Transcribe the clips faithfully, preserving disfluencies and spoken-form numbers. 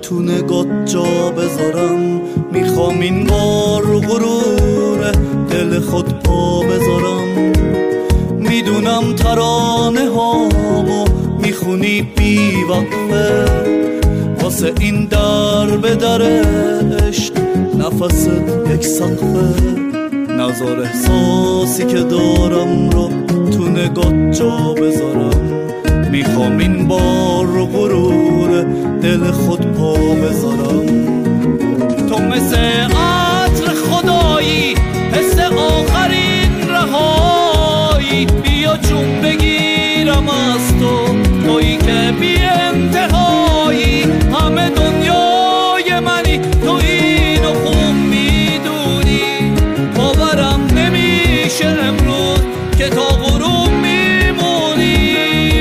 تو نگات جا بذارم، میخوام این بار غرور دل خود پا بذارم. میدونم ترانه هامو میخونی بی وقفه، واسه این در به در عشق نفست یک سقفه. نظر احساسی که دارم رو تو نگات جا بذارم، میخوام این بار رو غرور دل خود پا بذارم. تو مثل عطر خدایی، حس آخرین رهایی، بیا جون بگیرم از تو، تویی که بی انتهایی. همه دنیای منی، تو اینو خوب میدونی. باورم نمیشه امروز که تا غروب میمونی.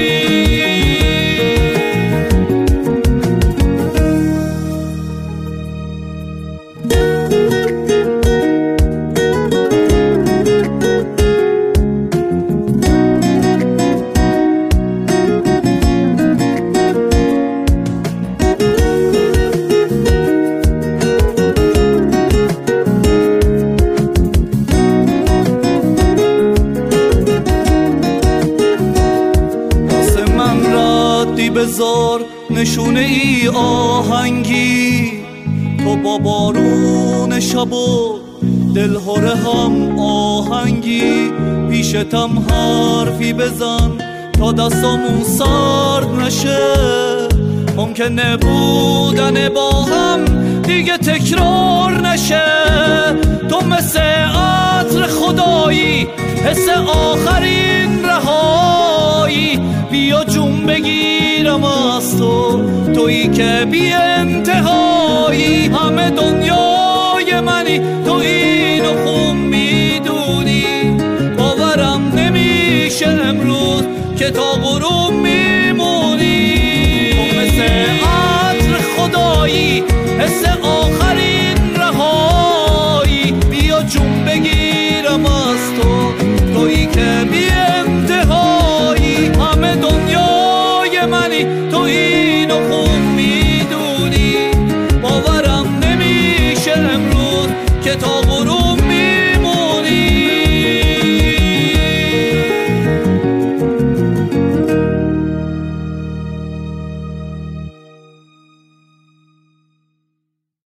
بذار نشونه ای آهنگی، تو با بارون شب و دلهره هم آهنگی. پیشتم حرفی بزن تا دستامون سرد نشه، ممکنه بودن با هم دیگه تکرار نشه. تو مثل عطر خدایی، حس آخرین رهایی، بیا جون بگیرم از تو، تویی که بی انتهایی. همه دنیای منی، تو اینو خوب میدونی. باورم نمیشه امروز که تا غروب میمونی. تو مثل عطر خدایی، حس آخرین رهایی، بیا جون بگیرم از تو، تویی که بی انتهایی. همه دنیای منی، تو اینو خوب میدونی. باورم نمیشه امروز که تا غروب